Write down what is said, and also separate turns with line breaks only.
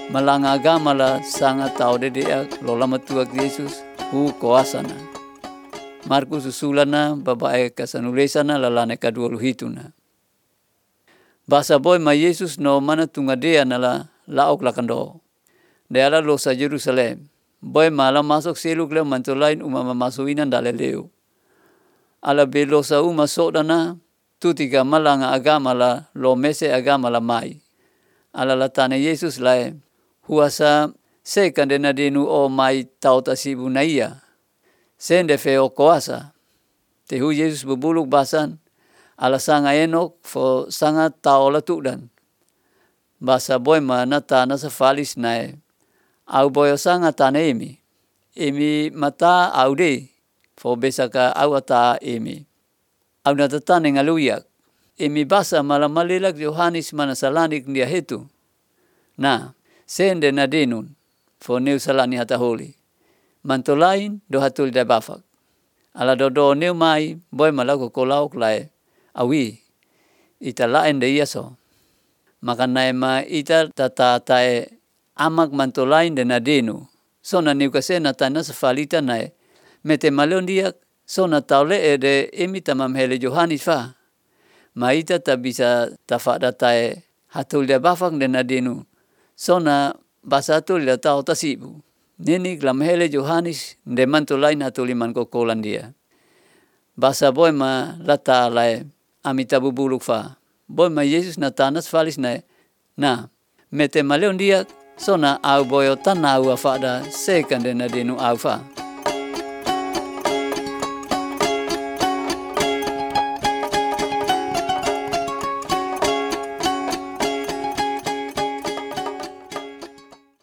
malanga agama la sanga tau dedeak lo lama tuak Yesus hu koasana. Markus usulana babae kasanulisana lalane kadua luhituna. Basa boy ma Yesus no mana tungadea nala laok lakando. Deala losa Jerusalem. Boy mala masuk seluk le mantolain umama masuinan daleleu. Ala belosa uma sodana tutiga malanga agama la lo mese agama la mai. Ala latane Yesus lae huasa sekan dena denu o mai tau tasibu naia. Sende feo koasa. Tehu Yesus berbuluk basan ala sanga enok fo sanga tau latudan. Basa boy ma nata nasa falis nae. Au boyo sanga tane emi. Emi mata au de. Fo besaka au ata emi. Au natatane ngaluyak. Emi basa malamalilak Yohanes manasalanik dia hetu. Nah, sende na denun. Fo neu salani hataholi. Mantolain do hatul da bafak. Ala dodo neu mai boy malaku kolauk lae. Awi, ita laen de iaso. Maka nae ma ita tata tae amak mantolain de na denu. Sona neu kasena tana sefalita nae. Mete maleon dia sona taule de emi tamam hele Johanes fa. Ma ita ta bisa tafada tae hatul da bafak de na denu. Sona basa hatul da tau tasibu. Nini lam hele Johanes de mantolain hatuliman kokolan dia. Basa boy ma lata lae amita bubuluk fa. Boy ma Yesus na tanas falis nae. Na mete maleon dia sona au boyo tanau afada sekan de na denu au fa.